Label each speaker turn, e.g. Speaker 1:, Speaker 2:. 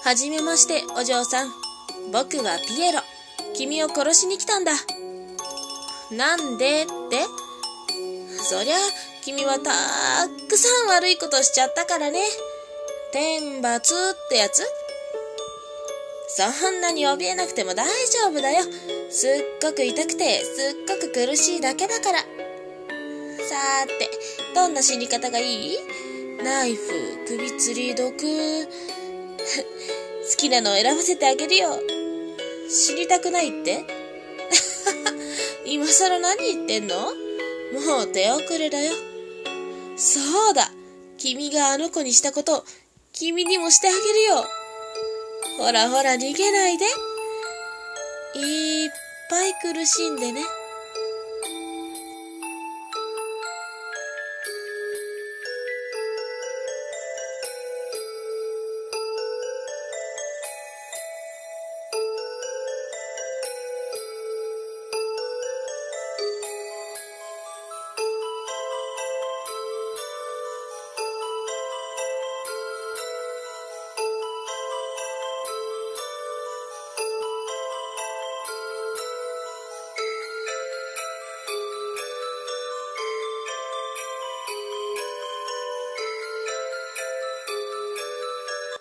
Speaker 1: はじめまして、お嬢さん。僕はピエロ。君を殺しに来たんだ。なんでって？そりゃ、君はたくさん悪いことしちゃったからね。天罰ってやつ？そんなに怯えなくても大丈夫だよ。すっごく痛くて、すっごく苦しいだけだから。さーて、どんな死に方がいい？ナイフ、首吊り、毒。好きなのを選ばせてあげるよ。死にたくないって？今更何言ってんの？もう手遅れだよ。そうだ。君があの子にしたこと、君にもしてあげるよ。ほらほら逃げないで。いっぱい苦しんでね。